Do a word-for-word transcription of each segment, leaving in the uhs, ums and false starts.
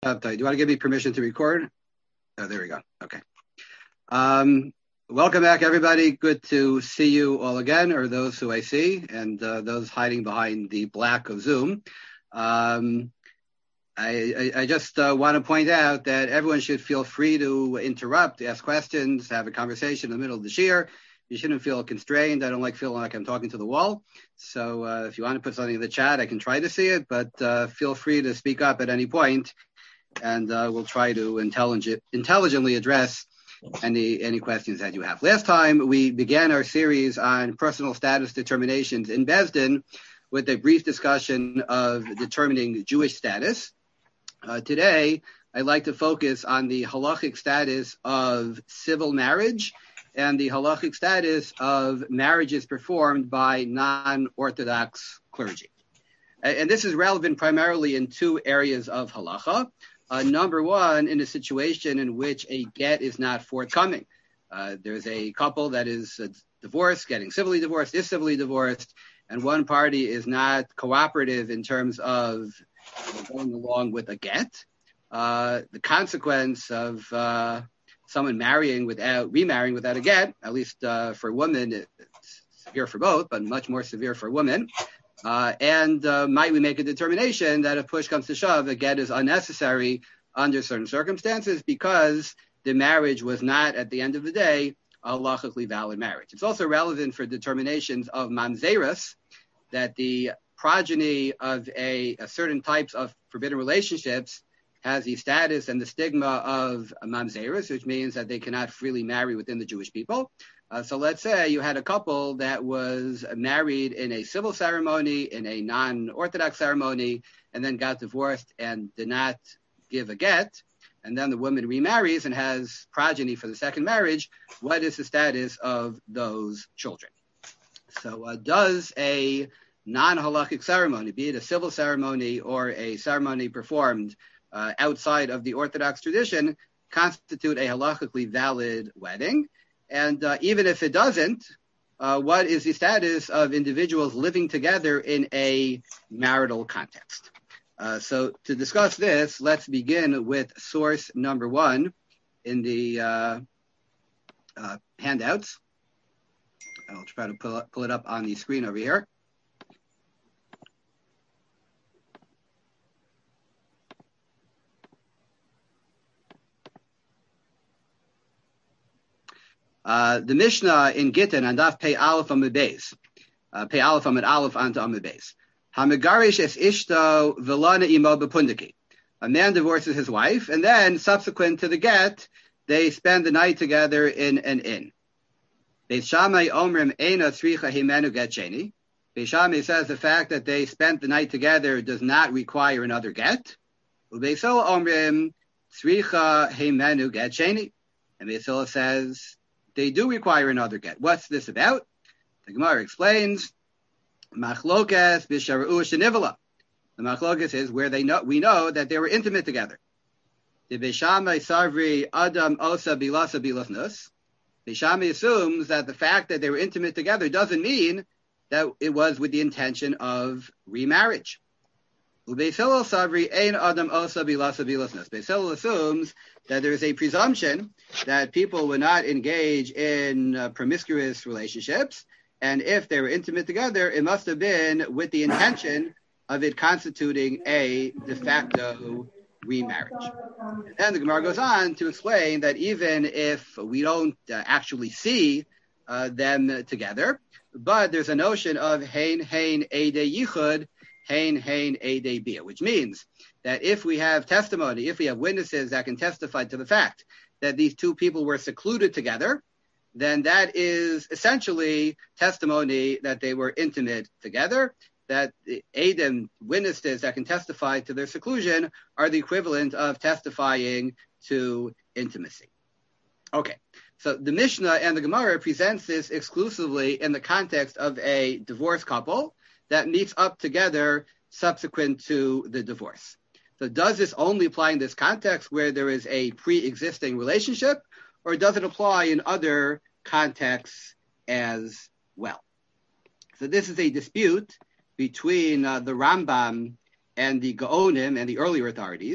Do you want to give me permission to record? Oh, there we go. Okay. Um, welcome back, everybody. Good to see you all again, or those who I see, and uh, those hiding behind the black of Zoom. Um, I, I, I just uh, want to point out that everyone should feel free to interrupt, ask questions, have a conversation in the middle of the shiur. You shouldn't feel constrained. I don't like feeling like I'm talking to the wall. So uh, if you want to put something in the chat, I can try to see it, but uh, feel free to speak up at any point, and uh, we'll try to intelligent, intelligently address any any questions that you have. Last time, we began our series on personal status determinations in Beis Din with a brief discussion of determining Jewish status. Uh, today, I'd like to focus on the halachic status of civil marriage and the halachic status of marriages performed by non-Orthodox clergy. And this is relevant primarily in two areas of halacha. Uh, number one, in a situation in which a get is not forthcoming. Uh, there's a couple that is uh, divorced, getting civilly divorced, is civilly divorced, and one party is not cooperative in terms of going along with a get. Uh, the consequence of uh, someone marrying without, remarrying without a get, at least uh, for women, it's severe for both, but much more severe for women. Uh, and uh, might we make a determination that if push comes to shove, a get is unnecessary under certain circumstances because the marriage was not, at the end of the day, a halachically valid marriage. It's also relevant for determinations of mamzerus, that the progeny of a, a certain types of forbidden relationships has the status and the stigma of mamzerus, which means that they cannot freely marry within the Jewish people. Uh, so let's say you had a couple that was married in a civil ceremony, in a non-Orthodox ceremony, and then got divorced and did not give a get, and then the woman remarries and has progeny for the second marriage. What is the status of those children? So uh, does a non-halachic ceremony, be it a civil ceremony or a ceremony performed uh, outside of the Orthodox tradition, constitute a halachically valid wedding? And uh, even if it doesn't, uh, what is the status of individuals living together in a marital context? Uh, so to discuss this, let's begin with source number one in the uh, uh, handouts. I'll try to pull, pull it up on the screen over here. Uh, the Mishnah in Gittin on Daf Pei Aleph Amud Beis, uh, Pei Aleph Amud Aleph onto Amud Beis. Hamegarish es ishto v'lana imo b'pundaki. A man divorces his wife, and then subsequent to the get, they spend the night together in an inn. Beis Shammai omrim eina tzricha himenu get sheni. Beis Shammai says the fact that they spent the night together does not require another get. Ubeis Hillel omrim tzricha himenu get sheni. And Beis Hillel says they do require another get. What's this about? The Gemara explains, Machlokes b'sharu shenivala. The machlokes is where they know we know that they were intimate together. The Beis Shammai sarvri adam osa bilasa bilasnus. Beis Shammai assumes that the fact that they were intimate together doesn't mean that it was with the intention of remarriage. Ubeis Hillel sarvri ein adam osa bilasa bilasnus. Beis Hillel assumes that there is a presumption that people would not engage in uh, promiscuous relationships, and if they were intimate together, it must have been with the intention of it constituting a de facto remarriage. And then the Gemara goes on to explain that even if we don't uh, actually see uh, them together, but there's a notion of hein hein eidei yichud, hein hein eidei bia, which means that if we have testimony, if we have witnesses that can testify to the fact that these two people were secluded together, then that is essentially testimony that they were intimate together, that the Eidim, witnesses that can testify to their seclusion, are the equivalent of testifying to intimacy. Okay, so the Mishnah and the Gemara presents this exclusively in the context of a divorced couple that meets up together subsequent to the divorce. So does this only apply in this context where there is a pre-existing relationship, or does it apply in other contexts as well? So this is a dispute between uh, the Rambam and the Gaonim and the earlier authorities.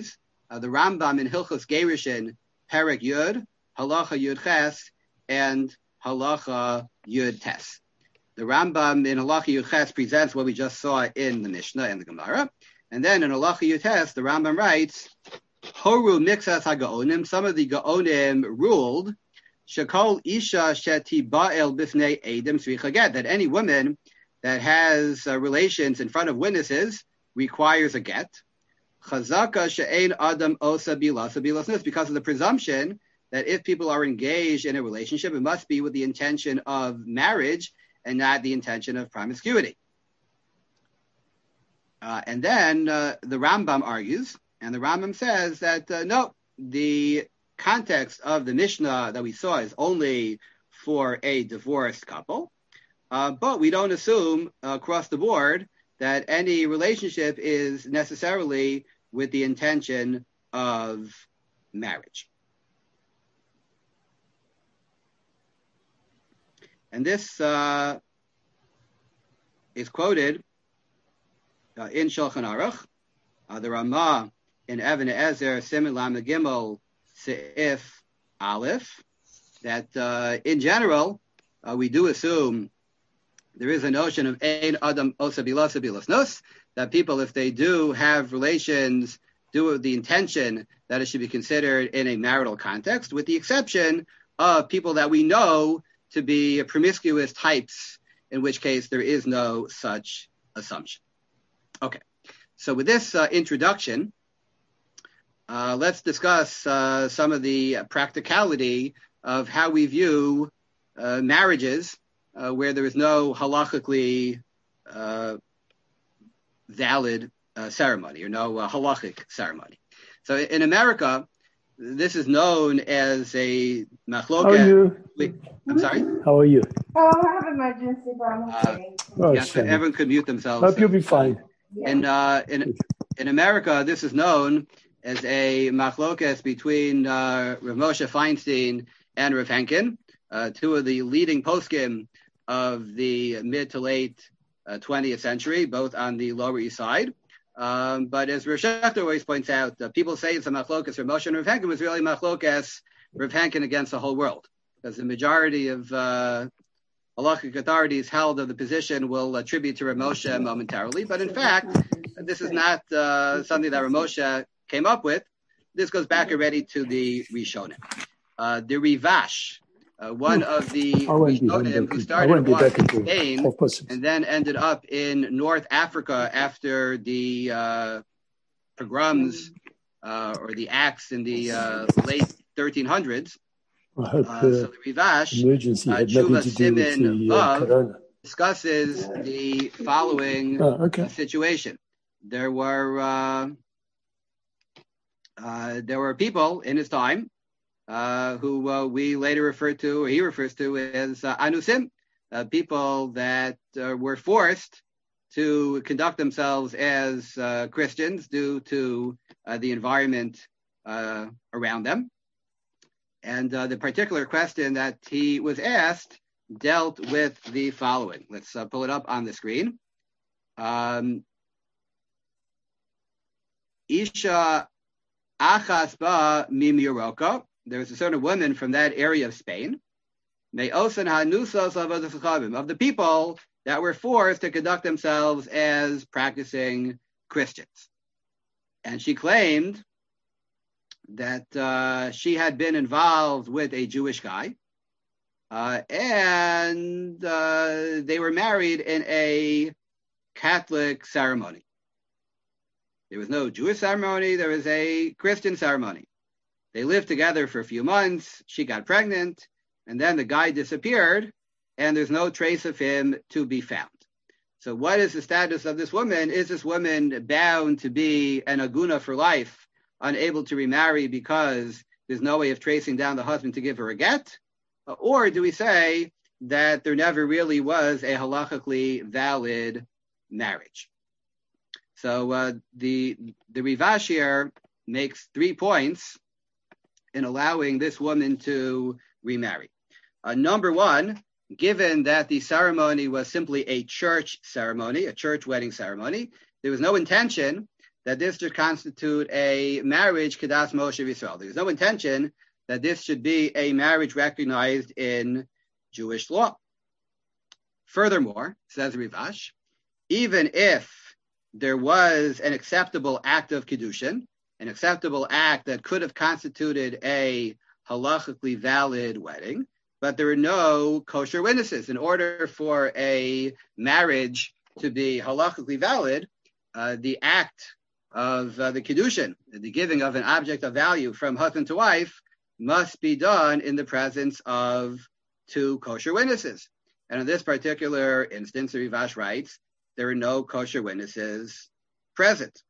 uh, the Rambam in Hilchos Gerushin, Perek Yud, Halacha Yud Ches, and Halacha Yud Tes. The Rambam in Halacha Yud Ches presents what we just saw in the Mishnah and the Gemara. And then in Halacha Yud Tes, the Rambam writes, Horu Mixas HaGaonim, some of the Gaonim ruled, Shekol Isha Sheti Ba'el Bifnei Eidim Tzricha Get, that any woman that has uh, relations in front of witnesses requires a get. Chazaka She'ein Adam Osa Bilasa Bilasnus, because of the presumption that if people are engaged in a relationship, it must be with the intention of marriage and not the intention of promiscuity. Uh, and then uh, the Rambam argues, and the Rambam says that uh, no, the context of the Mishnah that we saw is only for a divorced couple, uh, but we don't assume uh, across the board that any relationship is necessarily with the intention of marriage. And this uh, is quoted uh, in Shulchan Aruch, uh, the Ramah in Even Ezer, Siman Lamed Gimel, Seif Aleph, that uh, in general, uh, we do assume there is a notion of Ein Adam Osa Bilasa Bilasnos, that people, if they do have relations, do with the intention that it should be considered in a marital context, with the exception of people that we know to be promiscuous types, in which case there is no such assumption. Okay, so with this uh, introduction, uh, let's discuss uh, some of the practicality of how we view uh, marriages uh, where there is no halachically uh, valid uh, ceremony or no uh, halachic ceremony. So in America, this is known as a machloket. How are you? I'm sorry? How are you? Oh, I have emergency, but I'm okay. Uh, Oh, yes, sorry. everyone could mute themselves. Hope you'll be fine. Yeah. In, uh, in, in America, this is known as a machlokes between uh, Rav Moshe Feinstein and Rav Henkin, uh, two of the leading poskim of the mid to late uh, twentieth century, both on the Lower East Side. Um, but as Rav Shechter always points out, uh, people say it's a machlokes Rav Moshe and Rav Henkin, was really machlokes Rav Henkin against the whole world, because the majority of uh, halachic authorities held of the position will attribute to Rav Moshe momentarily. But in fact, this is not uh, something that Rav Moshe came up with. This goes back already to the Rishonim. Uh, the Rivash, uh, one of the Rishonim who started off in Spain and then ended up in North Africa after the uh, pogroms uh, or the acts in the uh, late thirteen hundreds. Uh, so the Rivash, uh, Tshuva Siman Vav, discusses the following oh, okay. uh, situation. There were uh, uh, there were people in his time uh, who uh, we later refer to, or he refers to as uh, anusim, uh, people that uh, were forced to conduct themselves as uh, Christians due to uh, the environment uh, around them. And uh, the particular question that he was asked dealt with the following. Let's uh, pull it up on the screen. Um, Isha achas ba mimiroka. There was a certain woman from that area of Spain. Me'osan hanusos of the people that were forced to conduct themselves as practicing Christians. And she claimed that uh, she had been involved with a Jewish guy, uh, and uh, they were married in a Catholic ceremony. There was no Jewish ceremony, there was a Christian ceremony. They lived together for a few months, she got pregnant, and then the guy disappeared, and there's no trace of him to be found. So what is the status of this woman? Is this woman bound to be an aguna for life, unable to remarry because there's no way of tracing down the husband to give her a get? Or do we say that there never really was a halachically valid marriage? So uh, the the Rivash here makes three points in allowing this woman to remarry. Uh, number one, given that the ceremony was simply a church ceremony, a church wedding ceremony, there was no intention that this should constitute a marriage Kedas Moshe Yisrael. There's no intention that this should be a marriage recognized in Jewish law. Furthermore, says Rivash, even if there was an acceptable act of Kiddushin, an acceptable act that could have constituted a halachically valid wedding, but there are no kosher witnesses. In order for a marriage to be halachically valid, uh, the act of uh, the Kiddushin, the giving of an object of value from husband to wife, must be done in the presence of two kosher witnesses. And in this particular instance, the Rivash writes, there are no kosher witnesses present.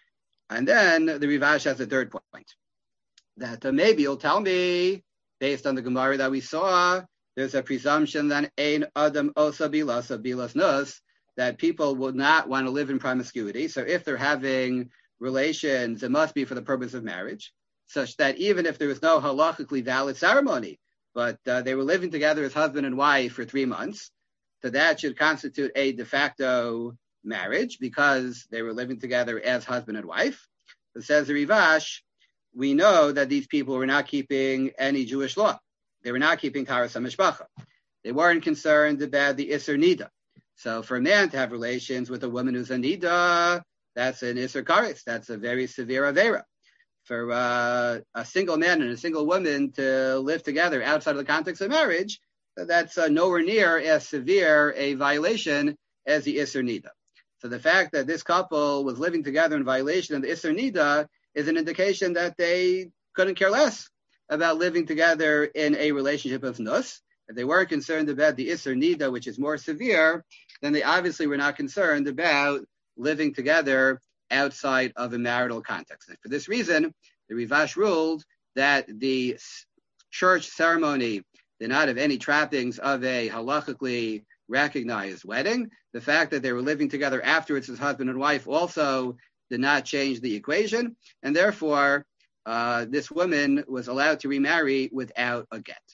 And then the Rivash has a third point, that uh, maybe you'll tell me, based on the Gemara that we saw, there's a presumption that ein adam osa bilas, bilas nus, that people would not want to live in promiscuity. So if they're having relations, it must be for the purpose of marriage, such that even if there was no halachically valid ceremony, but uh, they were living together as husband and wife for three months, so that should constitute a de facto marriage because they were living together as husband and wife. It says the Rivash, we know that these people were not keeping any Jewish law. They were not keeping Taras HaMishpacha. They weren't concerned about the Isser Nida. So for a man to have relations with a woman who's a Nida, that's an Isser Kares. That's a very severe Avera. For uh, a single man and a single woman to live together outside of the context of marriage, that's uh, nowhere near as severe a violation as the Isser Nida. So the fact that this couple was living together in violation of the Isser Nida is an indication that they couldn't care less about living together in a relationship of Nus. If they weren't concerned about the Isser Nida, which is more severe, then they obviously were not concerned about living together outside of a marital context. And for this reason, the Rivash ruled that the church ceremony did not have any trappings of a halachically recognized wedding. The fact that they were living together afterwards as husband and wife also did not change the equation, and therefore uh, this woman was allowed to remarry without a get.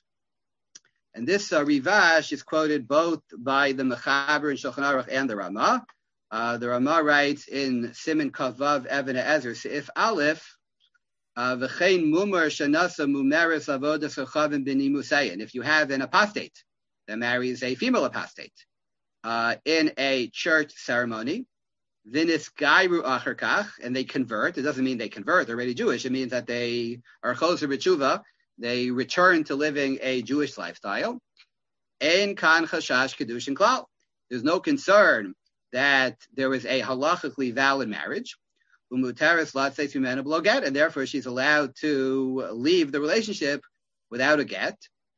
And this uh, Rivash is quoted both by the Mechaber in Shulchan Aruch and the Ramah. Uh, the Ramah writes in Siman Kavav Even Ezer Seif Aleph, V'chein mumar shenasa mumeres avodas chavim b'nimusayin. If you have an apostate that marries a female apostate uh, in a church ceremony, v'nis gairu acharkach, and they convert. It doesn't mean they convert; they're already Jewish. It means that they are choser b'tshuva. They return to living a Jewish lifestyle. Ein kan chashash kedushin klal. There's no concern that there was a halachically valid marriage. And therefore she's allowed to leave the relationship without a get.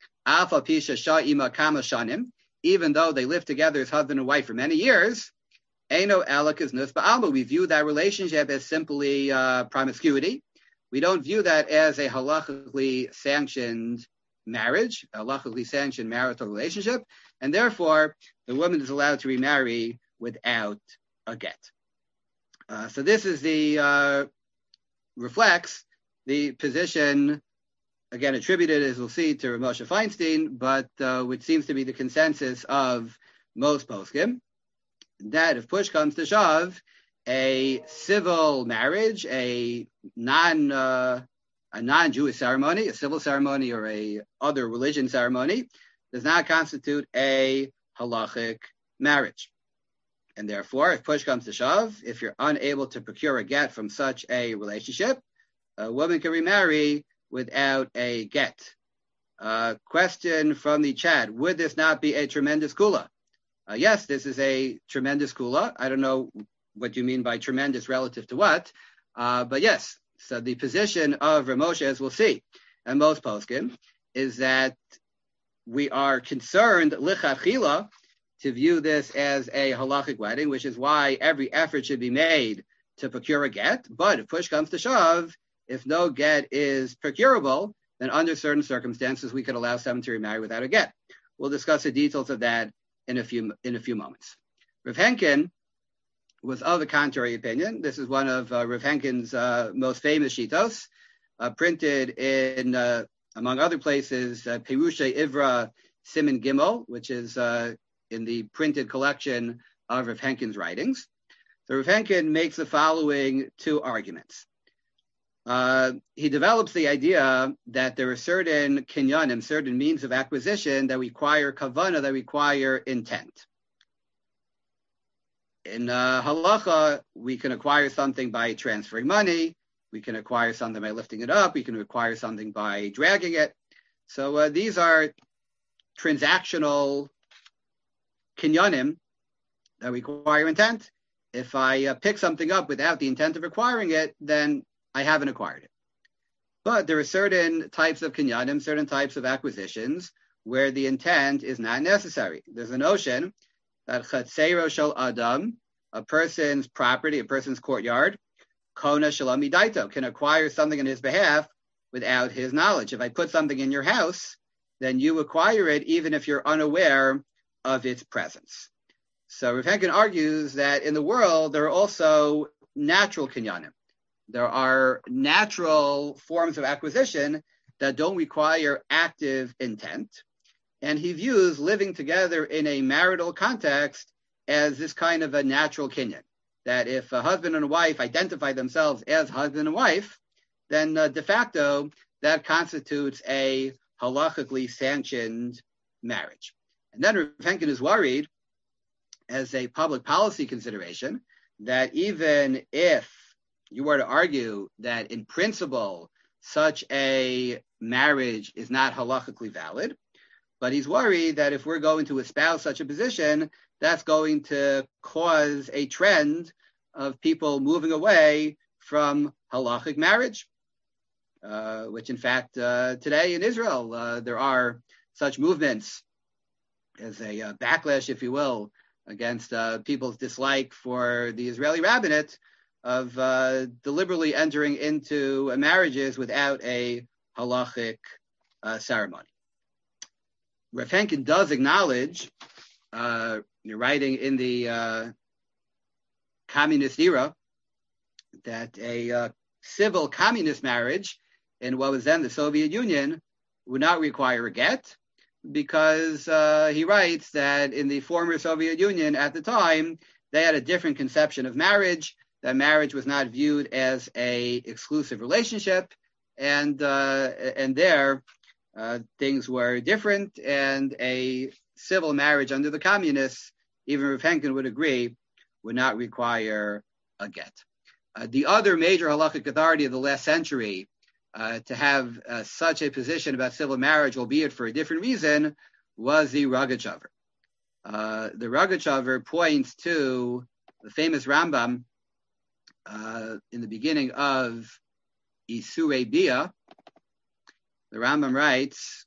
Even though they lived together as husband and wife for many years, we view that relationship as simply uh, promiscuity. We don't view that as a halachically sanctioned marriage, a halachically sanctioned marital relationship, and therefore the woman is allowed to remarry without a get. Uh, so this is the, uh, reflects the position, again, attributed, as we'll see, to Rav Moshe Feinstein, but uh, which seems to be the consensus of most poskim, that if push comes to shove, a civil marriage, a non, uh, a non-Jewish ceremony, a civil ceremony or a other religion ceremony, does not constitute a halachic marriage. And therefore, if push comes to shove, if you're unable to procure a get from such a relationship, a woman can remarry without a get. Uh, question from the chat, would this not be a tremendous kula? Uh, yes, this is a tremendous kula. I don't know what you mean by tremendous relative to what, uh, but yes, so the position of Rav Moshe, as we'll see, and most poskim, is that we are concerned, lichatchila, to view this as a halachic wedding, which is why every effort should be made to procure a get. But if push comes to shove, if no get is procurable, then under certain circumstances, we could allow someone to remarry without a get. We'll discuss the details of that in a few in a few moments. Rav Henkin was of the contrary opinion. This is one of uh, Rav Henkin's uh, most famous shitos, uh, printed in, uh, among other places, uh, Perusha Ivra Siman Gimel, which is uh, in the printed collection of Rav Henkin's writings. So Rav Henkin makes the following two arguments. Uh, he develops the idea that there are certain kinyanim, certain means of acquisition that require kavanah, that require intent. In uh, halacha, we can acquire something by transferring money. We can acquire something by lifting it up. We can acquire something by dragging it. So uh, these are transactional kinyanim that require intent. If I uh, pick something up without the intent of acquiring it, then I haven't acquired it. But there are certain types of kinyanim, certain types of acquisitions where the intent is not necessary. There's a notion that chatzero shel adam, a person's property, a person's courtyard, kona shalom midaito, can acquire something on his behalf without his knowledge. If I put something in your house, then you acquire it even if you're unaware of its presence. So Rav Henkin argues that in the world, there are also natural kinyanim. There are natural forms of acquisition that don't require active intent. And he views living together in a marital context as this kind of a natural kinyan. That if a husband and a wife identify themselves as husband and wife, then uh, de facto, that constitutes a halachically sanctioned marriage. And then Rav Henkin is worried, as a public policy consideration, that even if you were to argue that in principle such a marriage is not halachically valid, but he's worried that if we're going to espouse such a position, that's going to cause a trend of people moving away from halachic marriage, uh, which in fact uh, today in Israel uh, there are such movements as a uh, backlash, if you will, against uh, people's dislike for the Israeli rabbinate of uh, deliberately entering into marriages without a halachic uh, ceremony. Rav Henkin does acknowledge, uh, writing in the uh, communist era, that a uh, civil communist marriage in what was then the Soviet Union would not require a get, because uh, he writes that in the former Soviet Union at the time, they had a different conception of marriage, that marriage was not viewed as a exclusive relationship, and uh, and there uh, things were different, and a civil marriage under the communists, even Rav Henkin would agree, would not require a get. Uh, the other major halakhic authority of the last century Uh, to have uh, such a position about civil marriage, albeit for a different reason, was the Rogachover. Uh, the Rogachover points to the famous Rambam uh, in the beginning of Isurei Bia. The Rambam writes,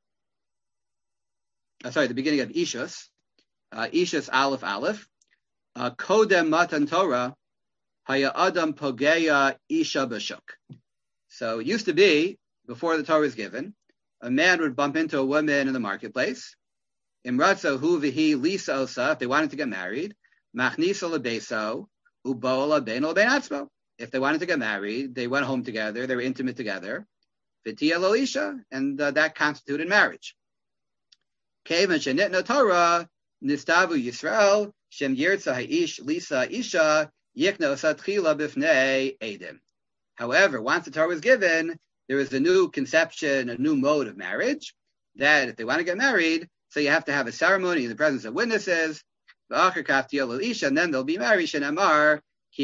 uh, sorry, the beginning of Ishus, uh, Ishus Aleph Aleph, uh, Kodem Matan Torah, Haya Adam Pogeya Isha Bashuk. So it used to be, before the Torah was given, a man would bump into a woman in the marketplace. Imratzo hu vihi lisa osa, if they wanted to get married. Machnisa lebeso, ubola beno benatzmo. If they wanted to get married, they went home together, they were intimate together. Vitia lolisha, and uh, that constituted marriage. Kevan shenitna Torah, nistavu Yisrael, shem yirtza ha'ish lisa isha, yikno satchila bifnei edim. However, once the Torah was given, there is a new conception, a new mode of marriage, that if they want to get married, so you have to have a ceremony in the presence of witnesses, and then they'll be married, that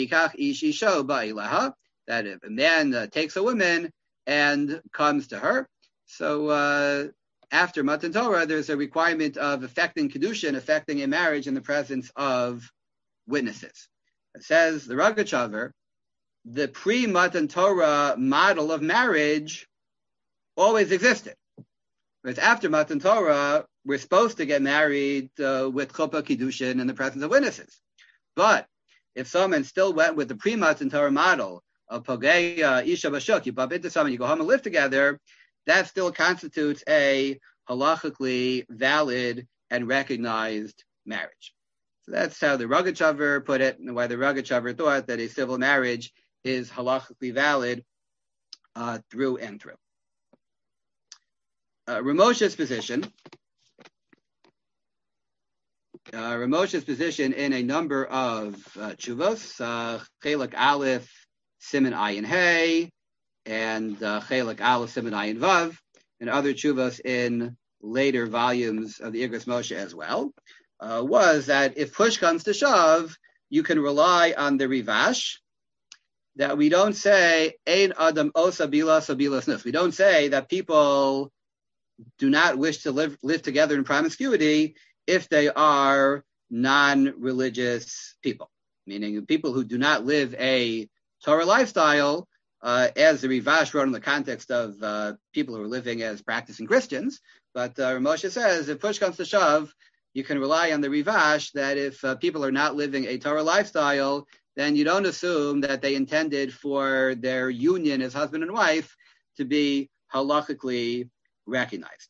if a man uh, takes a woman and comes to her. So uh, after Matan Torah, there's a requirement of effecting Kedushin, effecting a marriage in the presence of witnesses. It says, the Rogachover, the pre-Matan Torah model of marriage always existed. Whereas after Matan Torah, we're supposed to get married uh, with Chuppah Kiddushin in the presence of witnesses. But if someone still went with the pre-Matan Torah model of Pogeya Isha Bashuk, you bump into someone, you go home and live together, that still constitutes a halachically valid and recognized marriage. So that's how the Rogachover put it, and why the Rogachover thought that a civil marriage is halachically valid uh, through and through. Uh, Ramosha's position uh, Rav Moshe's position in a number of uh, tshuvos, uh, Chelek Aleph, Siman Ayin Hey, and uh, Chelek Aleph, Siman Ayin Vav, and other tshuvos in later volumes of the Igros Moshe as well, uh, was that if push comes to shove, you can rely on the Rivash, that we don't say, Ein Adam Osa Bilas Bilas Nus. We don't say that people do not wish to live live together in promiscuity if they are non-religious people, meaning people who do not live a Torah lifestyle, uh, as the Rivash wrote in the context of uh, people who are living as practicing Christians. But uh, Moshe says, if push comes to shove, you can rely on the Rivash that if uh, people are not living a Torah lifestyle, then you don't assume that they intended for their union as husband and wife to be halachically recognized.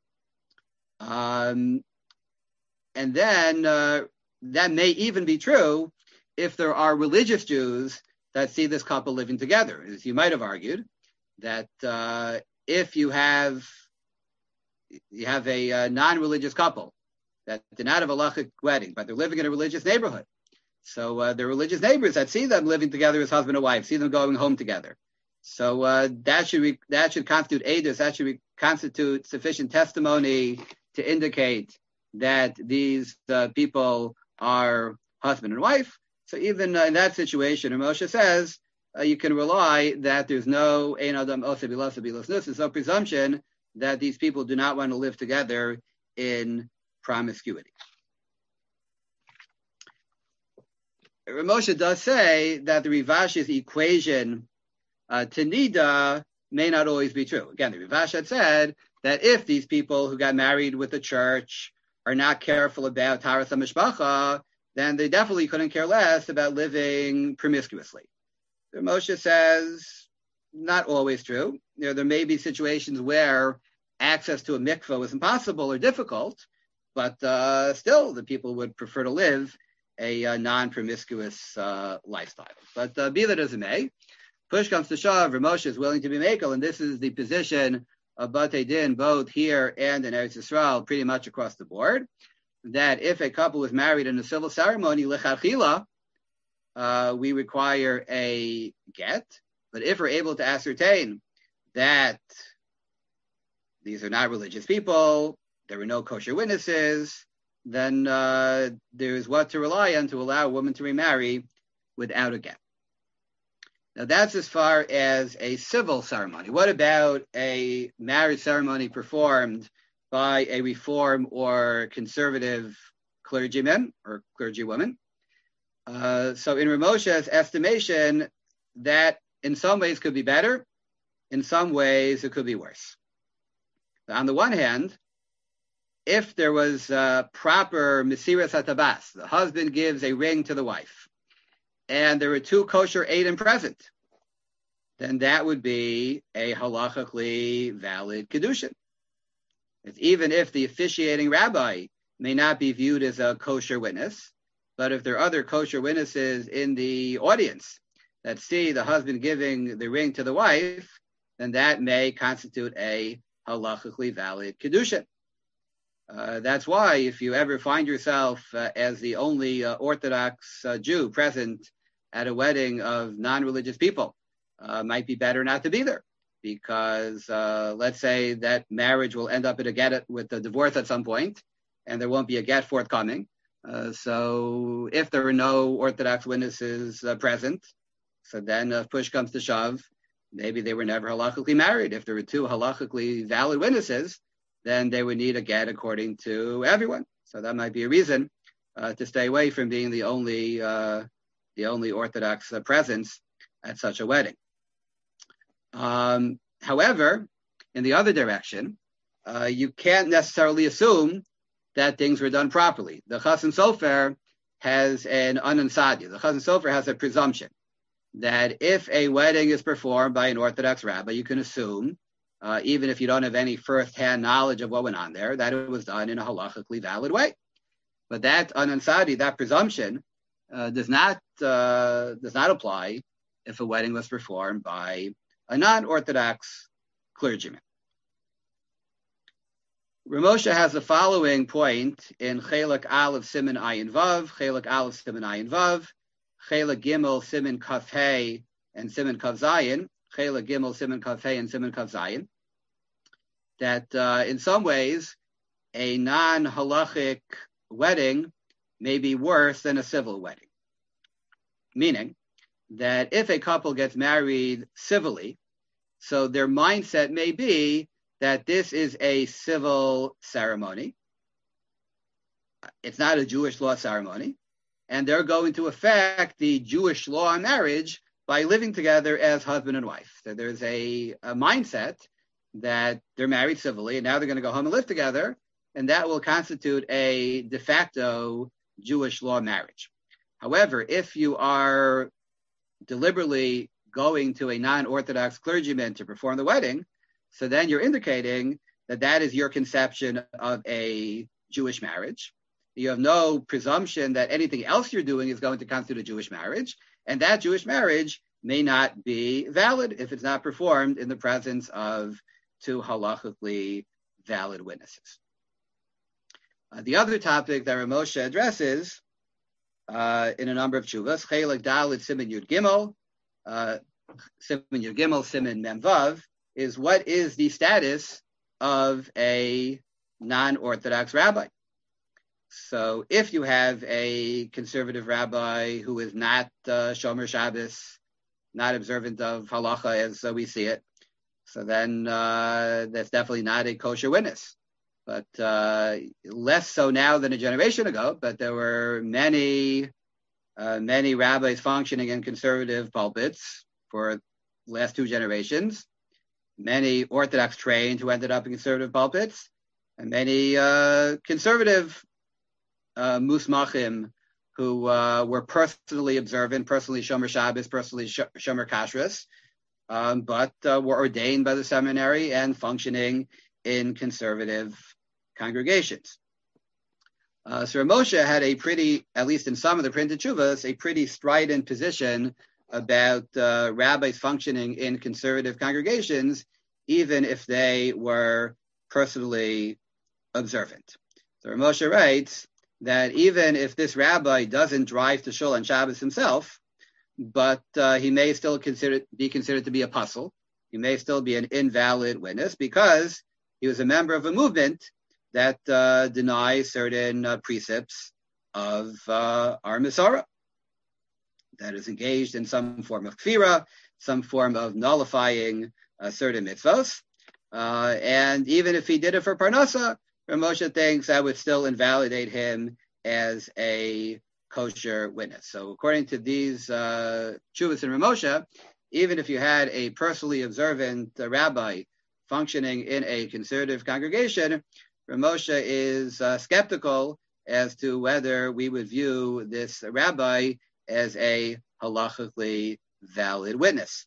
Um, and then uh, that may even be true if there are religious Jews that see this couple living together. As you might have argued, that uh, if you have you have a uh, non-religious couple that did not have a halachic wedding, but they're living in a religious neighborhood, so uh, the religious neighbors that see them living together as husband and wife, see them going home together. So uh, that should re- that should constitute edus, that should re- constitute sufficient testimony to indicate that these uh, people are husband and wife. So even uh, in that situation, Moshe says uh, you can rely that there's no ein adam osa bilas bilas nus. There's no presumption that these people do not want to live together in promiscuity. Moshe does say that the Rivash's equation uh, to nida may not always be true. Again, the Rivash had said that if these people who got married with the church are not careful about Taras HaMishpacha, then they definitely couldn't care less about living promiscuously. Moshe says, not always true. You know, there may be situations where access to a mikveh is impossible or difficult, but uh, still the people would prefer to live a uh, non-promiscuous uh, lifestyle. But uh, be that as it may, push comes to shove, Moshe is willing to be mekel, and this is the position of Batei Din, both here and in Eretz Yisrael, pretty much across the board, that if a couple is married in a civil ceremony, lechatchila, uh, we require a get. But if we're able to ascertain that these are not religious people, there were no kosher witnesses, then uh, there's what to rely on to allow a woman to remarry without a get. Now that's as far as a civil ceremony. What about a marriage ceremony performed by a reform or conservative clergyman or clergywoman? Uh, so in Rav Moshe's estimation, that in some ways could be better, in some ways it could be worse. On the one hand, if there was uh, proper Mesiras HaTabas, the husband gives a ring to the wife, and there were two kosher eidim present, then that would be a halachically valid kedushin. It's even if the officiating rabbi may not be viewed as a kosher witness, but if there are other kosher witnesses in the audience that see the husband giving the ring to the wife, then that may constitute a halachically valid kedushin. Uh, that's why if you ever find yourself uh, as the only uh, Orthodox uh, Jew present at a wedding of non-religious people, uh, might be better not to be there, because uh, let's say that marriage will end up in a get with a divorce at some point, and there won't be a get forthcoming. Uh, so if there are no Orthodox witnesses uh, present, so then if push comes to shove, maybe they were never halachically married. If there were two halachically valid witnesses, then they would need a get according to everyone. So that might be a reason uh, to stay away from being the only uh, the only Orthodox uh, presence at such a wedding. Um, however, in the other direction, uh, you can't necessarily assume that things were done properly. The Chassan Sofer has an unansadi. The Chassan Sofer has a presumption that if a wedding is performed by an Orthodox rabbi, you can assume, uh, even if you don't have any first-hand knowledge of what went on there, that it was done in a halachically valid way. But that unansadi, that presumption, uh, does not uh, does not apply if a wedding was performed by a non-Orthodox clergyman. Ramosha has the following point in Chelak Aleph Siman Ayin Vav, Chelak Aleph Siman Ayin Vav, Chelak Gimel Siman Kaf Hey and Siman Kaf Zayin, Chelak Gimel Siman Kaf Hey and Siman Kaf Zayin, that uh, in some ways a non-halachic wedding may be worse than a civil wedding. Meaning that if a couple gets married civilly, so their mindset may be that this is a civil ceremony. It's not a Jewish law ceremony. And they're going to affect the Jewish law on marriage by living together as husband and wife. So there's a, a mindset that they're married civilly, and now they're going to go home and live together, and that will constitute a de facto Jewish law marriage. However, if you are deliberately going to a non-Orthodox clergyman to perform the wedding, so then you're indicating that that is your conception of a Jewish marriage. You have no presumption that anything else you're doing is going to constitute a Jewish marriage, and that Jewish marriage may not be valid if it's not performed in the presence of two halachically valid witnesses. Uh, the other topic that Ramosha addresses uh, in a number of tshuvas, Chelak Dalet Siman Yud Gimel, uh, Siman Yud Gimel, Siman Mem Vav, is what is the status of a non-Orthodox rabbi. So if you have a conservative rabbi who is not uh, Shomer Shabbos, not observant of halacha as uh, we see it, so then uh, that's definitely not a kosher witness. But uh, less so now than a generation ago, but there were many, uh, many rabbis functioning in conservative pulpits for the last two generations, many Orthodox trained who ended up in conservative pulpits, and many uh, conservative uh, musmachim who uh, were personally observant, personally Shomer Shabbos, personally Shomer Kashrus, um, but uh, were ordained by the seminary and functioning in conservative congregations. Uh, so Ramosha had a pretty, at least in some of the printed tshuvas, a pretty strident position about uh, rabbis functioning in conservative congregations, even if they were personally observant. So Ramosha writes that even if this rabbi doesn't drive to shul on Shabbos himself, but uh, he may still consider, be considered to be a puzzle. He may still be an invalid witness because he was a member of a movement that uh, denies certain uh, precepts of uh, our Masorah, that is engaged in some form of kfira, some form of nullifying uh, certain mitzvos. Uh, and even if he did it for parnasa, Ramosha thinks that would still invalidate him as a kosher witness. So according to these uh, tshuvas and Ramosha, even if you had a personally observant uh, rabbi functioning in a conservative congregation, Ramosha is uh, skeptical as to whether we would view this rabbi as a halachically valid witness,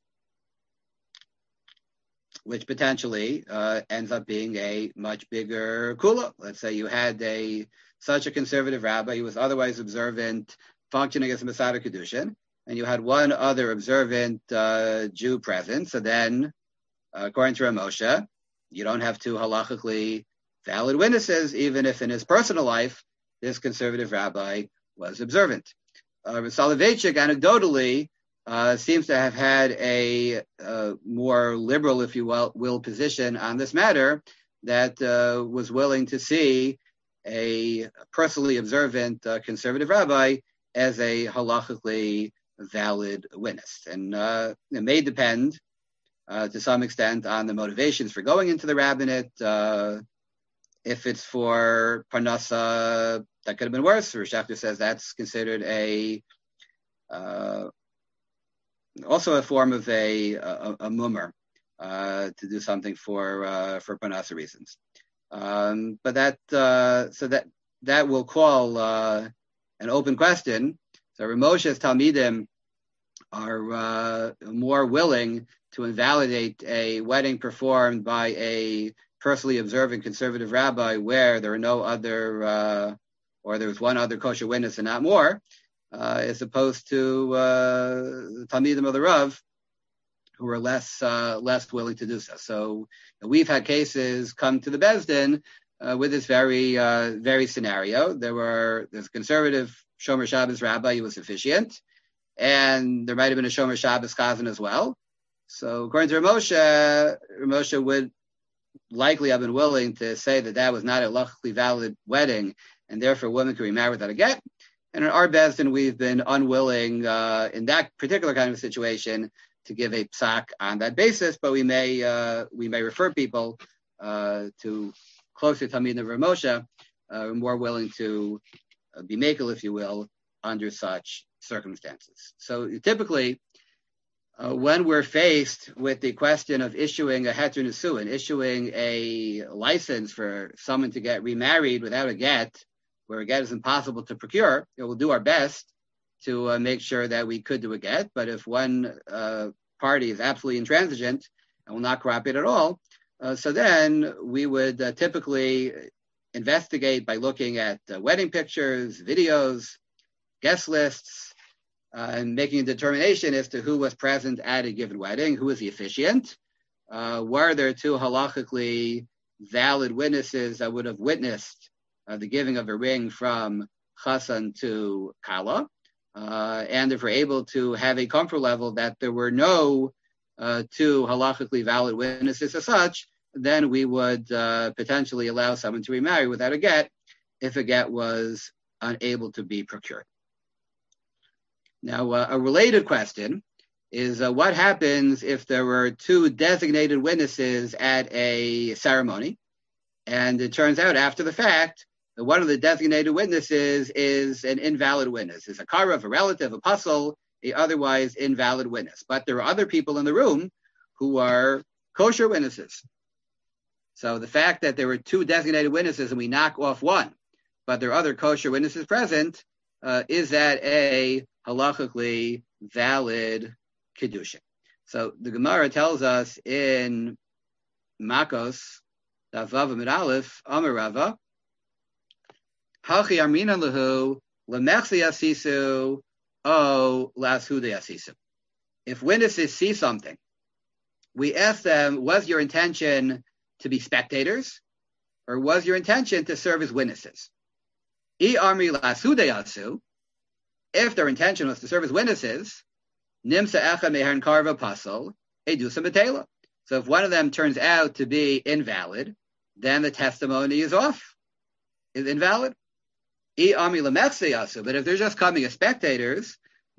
which potentially uh, ends up being a much bigger kula. Let's say you had a such a conservative rabbi who was otherwise observant, functioning as a Masada Kedushin, and you had one other observant uh, Jew present. So then, uh, according to Ramosha, you don't have two halachically valid witnesses, even if in his personal life, this conservative rabbi was observant. Uh, Soloveitchik, anecdotally, uh, seems to have had a uh, more liberal, if you will, will, position on this matter, that uh, was willing to see a personally observant uh, conservative rabbi as a halachically valid witness. And uh, it may depend uh, to some extent on the motivations for going into the rabbinate. Uh, if it's for parnasa, that could have been worse. Rish Shafter says that's considered a uh, also a form of a a, a mummer uh, to do something for uh, for parnasa reasons. Um, but that uh, so that that will call uh, an open question. So Ramosha's Talmidim are uh, more willing to invalidate a wedding performed by a personally observant conservative rabbi where there are no other, uh, or there's one other kosher witness and not more, uh, as opposed to uh, Talmidim of the Rav, who are less uh, less willing to do so. So we've had cases come to the Beis Din uh, with this very uh, very scenario. There were there's a conservative Shomer Shabbos rabbi who was officiant, and there might have been a Shomer Shabbos chazan as well. So according to Ramosha, Ramosha would likely have been willing to say that that was not a halachically valid wedding, and therefore women could remarry without a get. And in our Beis Din, we've been unwilling uh, in that particular kind of situation to give a psak on that basis, but we may uh, we may refer people uh, to closer Talmid of Ramosha, uh, more willing to uh, be makel, if you will, under such circumstances. So typically, uh, when we're faced with the question of issuing a heter nesuin, issuing a license for someone to get remarried without a get, where a get is impossible to procure, it will do our best to uh, make sure that we could do a get. But if one uh, party is absolutely intransigent and will not cooperate at all, uh, so then we would uh, typically investigate by looking at uh, wedding pictures, videos, guest lists, uh, and making a determination as to who was present at a given wedding, who was the officiant, uh, were there two halachically valid witnesses that would have witnessed uh, the giving of a ring from Chassan to Kala, uh, and if we're able to have a comfort level that there were no uh, two halachically valid witnesses as such, then we would uh, potentially allow someone to remarry without a get if a get was unable to be procured. Now, uh, a related question is uh, what happens if there were two designated witnesses at a ceremony, and it turns out after the fact that one of the designated witnesses is an invalid witness, is a karev, a relative, a pasul, a otherwise invalid witness. But there are other people in the room who are kosher witnesses. So the fact that there were two designated witnesses and we knock off one, but there are other kosher witnesses present, uh, is that a halachically valid kedusha? So the Gemara tells us in Makos, Daf Vav Amud Aleph, Amar Rava, Hachi Armina Lahu, Lemechsi Asisu, O Lashude Asisu. If witnesses see something, we ask them, was your intention to be spectators, or was your intention to serve as witnesses? I Armi Lashude Asu, if their intention was to serve as witnesses, Nimsa Echa Meher Karva Pasal, Edusa Matela. So if one of them turns out to be invalid, then the testimony is off, is invalid. But if they're just coming as spectators,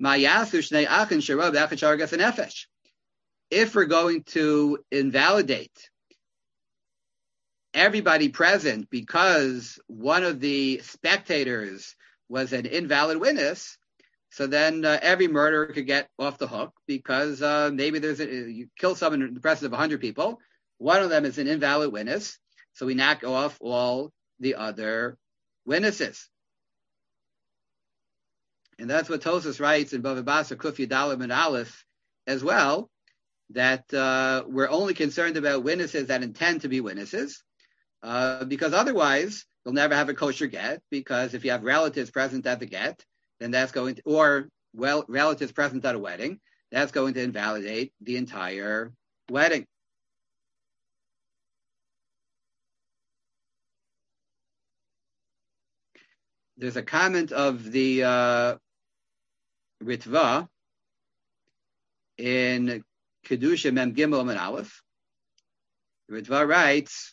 if we're going to invalidate everybody present because one of the spectators was an invalid witness, so then uh, every murderer could get off the hook because uh, maybe there's a, you kill someone in the presence of one hundred people, one of them is an invalid witness, so we knock off all the other witnesses. And that's what Tosas writes in Bava Basra, Kuf Yadalim and Aleph as well, that uh, we're only concerned about witnesses that intend to be witnesses, uh, because otherwise they'll never have a kosher get, because if you have relatives present at the get, then that's going to, or well, relatives present at a wedding, that's going to invalidate the entire wedding. There's a comment of the uh, Ritva in Kedusha Mem Gimel Amud Aleph. Ritva writes,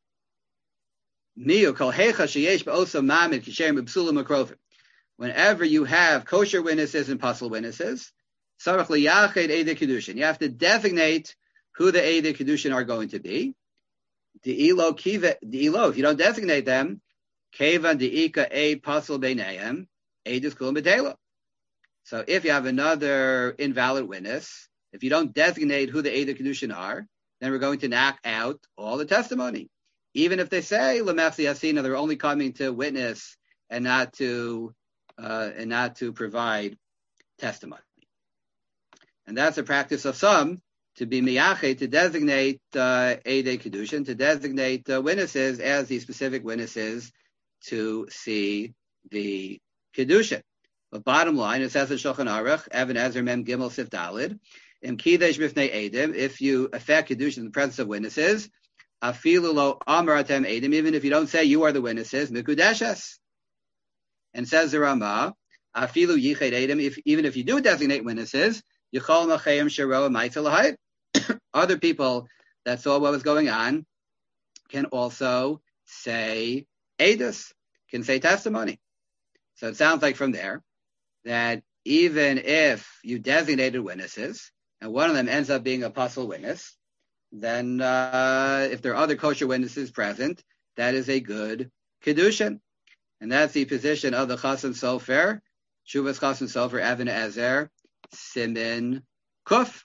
"Miu kol hecha sheyesh ba'osa mamid kishem b'psulim akrofim." Whenever you have kosher witnesses and pasul witnesses, sarach liyached eidei kedushin. You have to designate who the eidei kedushin are going to be. The ilo kiva, the ilo. If you don't designate them, kevan deika a pasul beineim eidus kulam b'tela. So if you have another invalid witness, if you don't designate who the eidei kedushin are, then we're going to knock out all the testimony. Even if they say lemechsi asina, they're only coming to witness and not to uh, and not to provide testimony. And that's a practice of some, to be miyache, to designate uh, eidei kedushin, to designate uh, witnesses as the specific witnesses to see the kedushin. But bottom line, it says in Shulchan Aruch, Even Ezer Mem Gimel Sif Dalid, Im Kidesh Bifnei Eidim, if you affect kedushin in the presence of witnesses, afilu lo amar atem edim, even if you don't say you are the witnesses, mikudeshes. And says the Rama, afilu yiched edim, if even if you do designate witnesses, yichol nachayim shero ma'aser lahayit. Other people that saw what was going on can also say edus, can say testimony. So it sounds like from there that even if you designated witnesses and one of them ends up being a pasul witness, then uh, if there are other kosher witnesses present, that is a good kedushin. And that's the position of the Chasam Sofer, Shuvas Chasam Sofer, Even Ezer, Simin Kuf.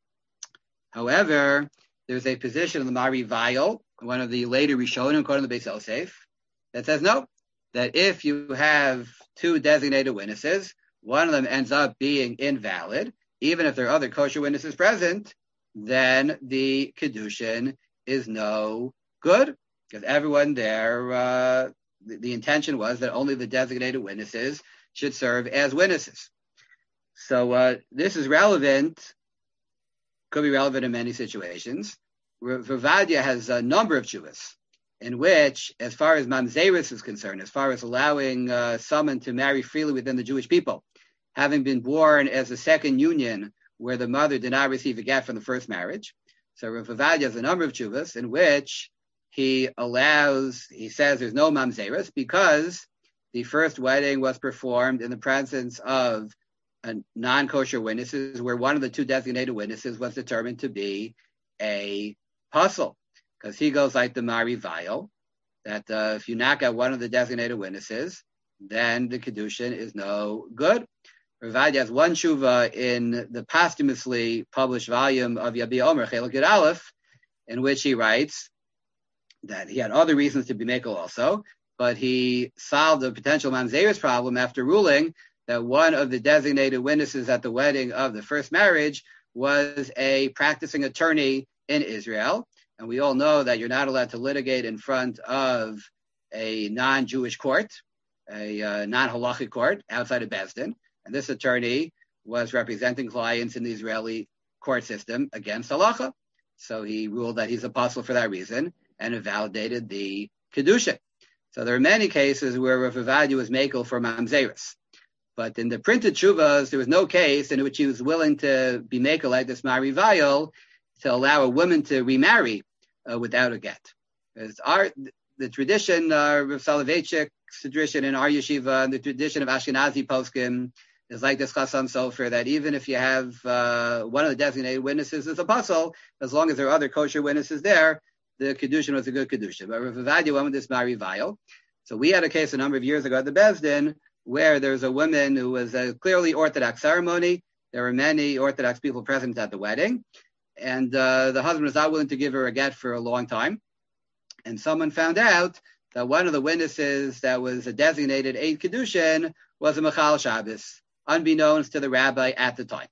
However, there's a position of the Mari Vayel, one of the later Rishonim, according to the Beis Yosef, that says no, that if you have two designated witnesses, one of them ends up being invalid, even if there are other kosher witnesses present, then the kedushin is no good, because everyone there, uh, the, the intention was that only the designated witnesses should serve as witnesses. So uh, this is relevant, could be relevant in many situations. Ravadia has a number of tshuvas in which, as far as mamzeris is concerned, as far as allowing uh, someone to marry freely within the Jewish people, having been born as a second union where the mother did not receive a get from the first marriage. So Ravadia has a number of tshuvas in which he allows, he says there's no mamzeris because the first wedding was performed in the presence of a non-kosher witnesses, where one of the two designated witnesses was determined to be a pasul, because he goes like the Mari Vayel, that uh, if you knock out one of the designated witnesses, then the kedushin is no good. Ravadia has one tshuva in the posthumously published volume of Yabi Omer, Chelek Yud Aleph, in which he writes that he had other reasons to be mekel also, but he solved a potential mamzeris problem after ruling that one of the designated witnesses at the wedding of the first marriage was a practicing attorney in Israel. And we all know that you're not allowed to litigate in front of a non-Jewish court, a uh, non-halachic court outside of Beis Din. And this attorney was representing clients in the Israeli court system against halacha. So he ruled that he's a pasul for that reason and invalidated the kedusha. So there are many cases where Rav Ovadia was mekel for mamzeris. But in the printed tshuvas, there was no case in which he was willing to be mekel like this Mari Vayel to allow a woman to remarry uh, without a get. It's our, the tradition, uh, Rav Soloveitchik's tradition in our yeshiva, and the tradition of Ashkenazi poskim is like this Chasam Sofer, that even if you have uh, one of the designated witnesses as a pasul, as long as there are other kosher witnesses there, the kedushin was a good kedushin. But Rav Ovadia went with this Mari Vayel. So we had a case a number of years ago at the Beis Din where there's a woman who was a clearly Orthodox ceremony. There were many Orthodox people present at the wedding. And uh, the husband was not willing to give her a get for a long time. And someone found out that one of the witnesses that was a designated Eid Kedushin was a Mechal Shabbos, unbeknownst to the rabbi at the time.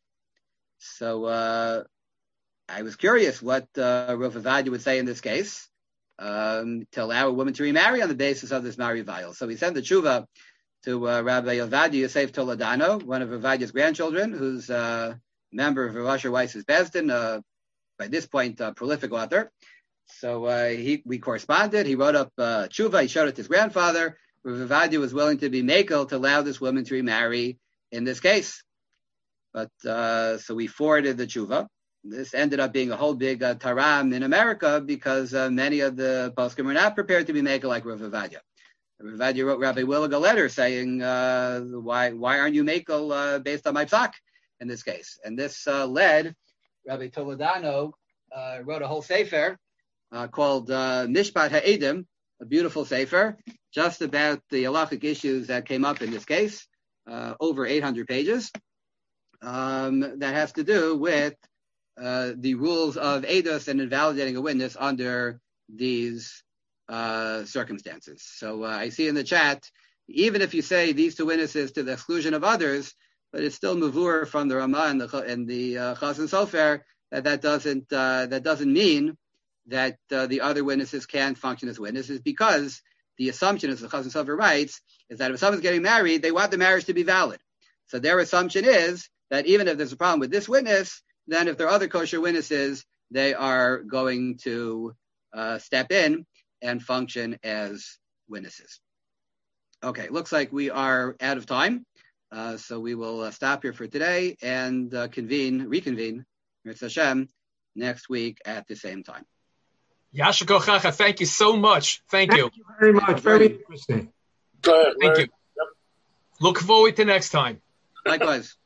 So uh, I was curious what uh, Rav Ovadia would say in this case um, to allow a woman to remarry on the basis of this Mari Vayel. So we sent the tshuva to uh, Rabbi Ovadia Yosef Toledano, one of Ovadia's grandchildren, who's a uh, member of Rav Asher Weiss's Beis Din, uh, by this point, a prolific author. So uh, he, we corresponded. He wrote up uh, tshuva. He showed it to his grandfather. Rav Ovadia was willing to be mekel to allow this woman to remarry in this case. But uh, so we forwarded the tshuva. This ended up being a whole big uh, taram in America because uh, many of the poskim were not prepared to be mekel like Rav Ovadia. Rav Ovadia wrote Rabbi Willig a letter saying, uh, why why aren't you mekel uh, based on my psak in this case? And this uh, led, Rabbi Toledano uh, wrote a whole sefer uh, called uh, Mishpat Ha'edim, a beautiful sefer, just about the halachic issues that came up in this case, uh, over eight hundred pages, um, that has to do with uh, the rules of edus and invalidating a witness under these uh, circumstances. So uh, I see in the chat, even if you say these two witnesses to the exclusion of others, but it's still mavur from the Ramah and the and the uh, Chasam Sofer that that doesn't uh, that doesn't mean that uh, the other witnesses can't function as witnesses, because the assumption, as the Chasam Sofer writes, is that if someone's getting married, they want the marriage to be valid. So their assumption is that even if there's a problem with this witness, then if there are other kosher witnesses, they are going to uh, step in and function as witnesses. Okay, looks like we are out of time, uh, so we will uh, stop here for today and uh, convene, reconvene, Mitzvah Hashem, next week at the same time. Yasher Kochacha, thank you so much. Thank, thank you. you very much. Very interesting. Go ahead, Thank Larry. you. Look forward to next time. Likewise.